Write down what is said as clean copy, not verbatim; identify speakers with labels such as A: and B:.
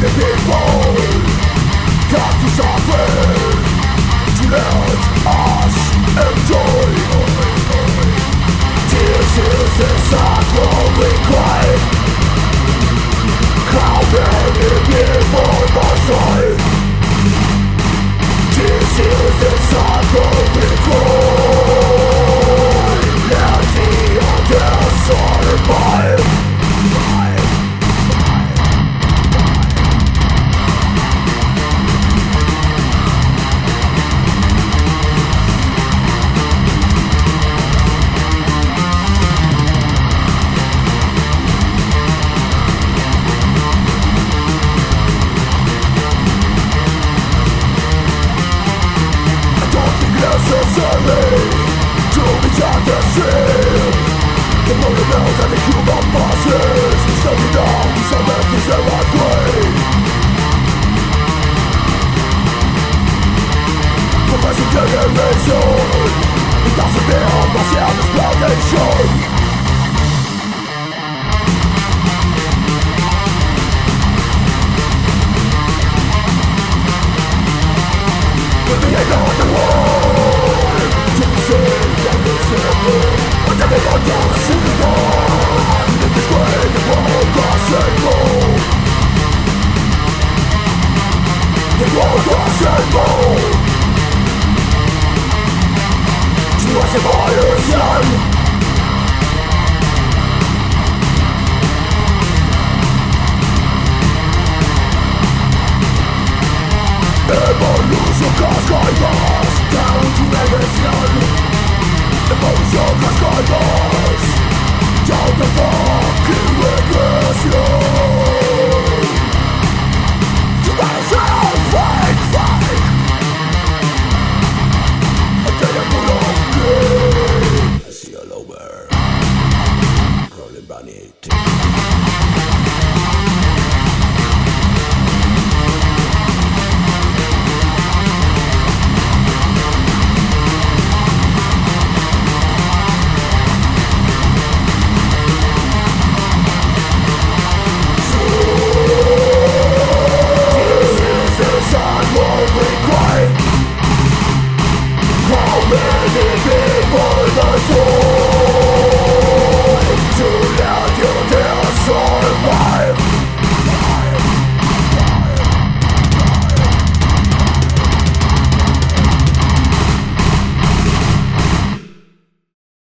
A: people got to suffer to let us enjoy. This is the cycle we cry. How many people must die? This is the cycle we cry. Let the others survive. Necessary to be understood. The problem now that the human masses standing down to some is the right way. Progressive generation, it doesn't mean massive exploitation. But we ain't not the world. Evolution cast guidance down to revolution. Evolution cast guidance down to fucking regression. To myself, fake. A day full of pain. I see all over. Rolling bunny. How many people must die?